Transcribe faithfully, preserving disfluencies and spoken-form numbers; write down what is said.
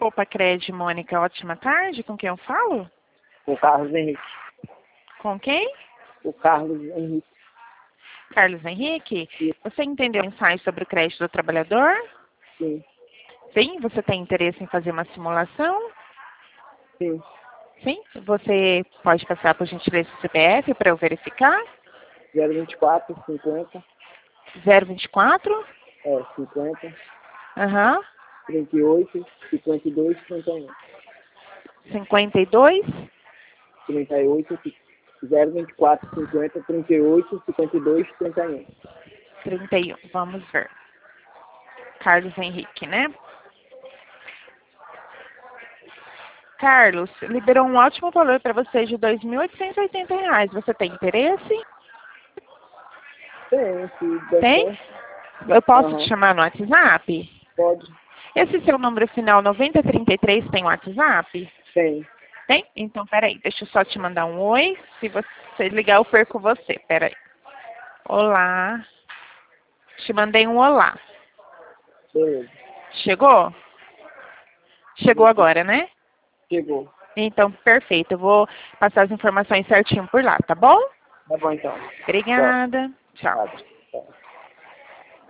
Opa, Cred, Mônica, ótima tarde. Com quem eu falo? O Carlos Henrique. Com quem? O Carlos Henrique. Carlos Henrique? Sim. Você entendeu a mensagem sobre o crédito do trabalhador? Sim. Sim? Você tem interesse em fazer uma simulação? Sim. Sim? Você pode passar, por gentileza, o C P F para eu verificar? zero vinte e quatro, cinquenta. zero vinte e quatro? É, cinquenta. Aham. trinta e oito, cinquenta e dois, trinta e um. cinquenta e dois? trinta e oito, zero vinte e quatro, cinquenta, trinta e oito, cinquenta e dois, trinta e um. trinta e um. Vamos ver. Carlos Henrique, né? Carlos, liberou um ótimo valor para você de dois mil oitocentos e oitenta reais. Você tem interesse? Tem, se der Tem? certo. Eu posso Aham. te chamar no WhatsApp? Pode. Esse seu número final noventa e trinta e três tem WhatsApp? Tem. Tem? Então, peraí, deixa eu só te mandar um oi. Se você ligar, eu perco você. Peraí. Olá. Te mandei um olá. Beleza. Chegou? Chegou agora, né? Chegou. Então, perfeito. Eu vou passar as informações certinho por lá, tá bom? Tá bom então. Tchau. Obrigada. Tchau. Tchau. Tchau.